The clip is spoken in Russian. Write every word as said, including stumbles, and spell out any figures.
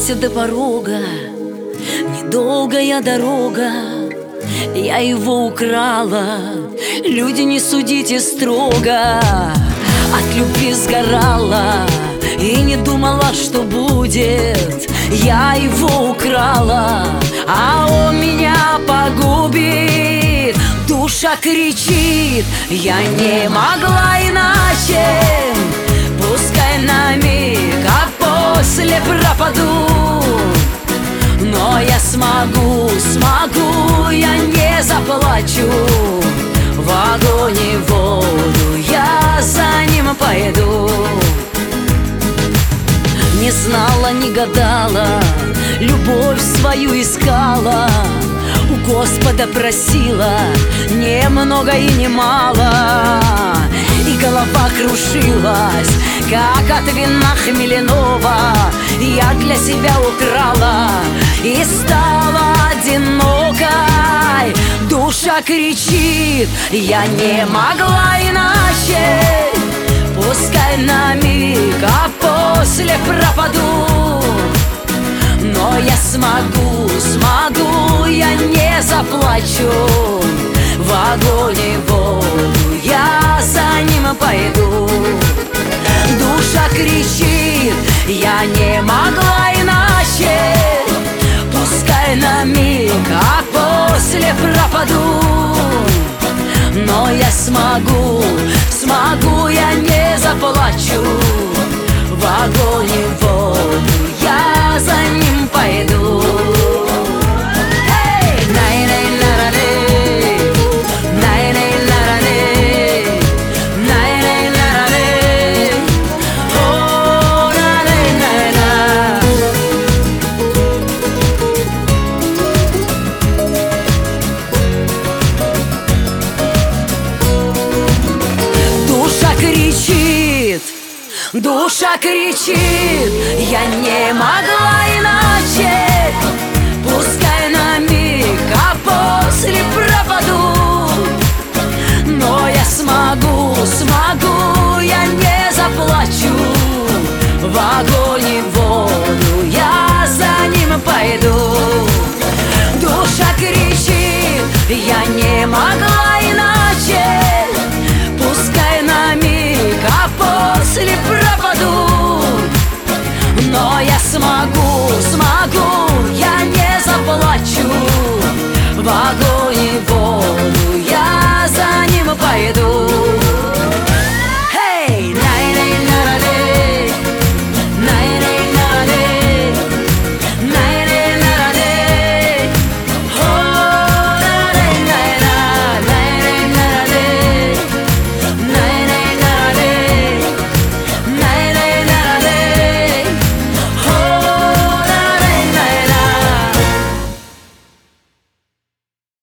добрался до порога, недолгая дорога, я его украла, люди, не судите строго. От любви сгорала и не думала, что будет. Я его украла, а он меня погубит. Душа кричит, я не могла иначе. Пускай на миг, а после пропаду. Но я смогу, смогу, я не заплачу. В огонь и воду я за ним пойду. Не знала, не гадала, любовь свою искала, у Господа просила не много и не мало. И голова крушилась, как от вина хмельного. Я для себя украла и стала одинокой. Душа кричит, я не могла иначе. Пускай на миг, а после пропаду. Но я смогу, смогу, я не заплачу. В огонь и воду я за ним пойду. Душа кричит, я не могла иначе. Пускай на миг, а после пропаду. Но я смогу, смогу, я не заплачу. В огонь и воду я за ним пойду. Душа кричит, я не могла иначе. Пускай на миг, а после пропаду. Но я смогу, смогу, я не заплачу. В огонь и воду я за ним пойду. Душа кричит, я не могла иначе. Пускай на миг, а после пропаду. Но я смогу,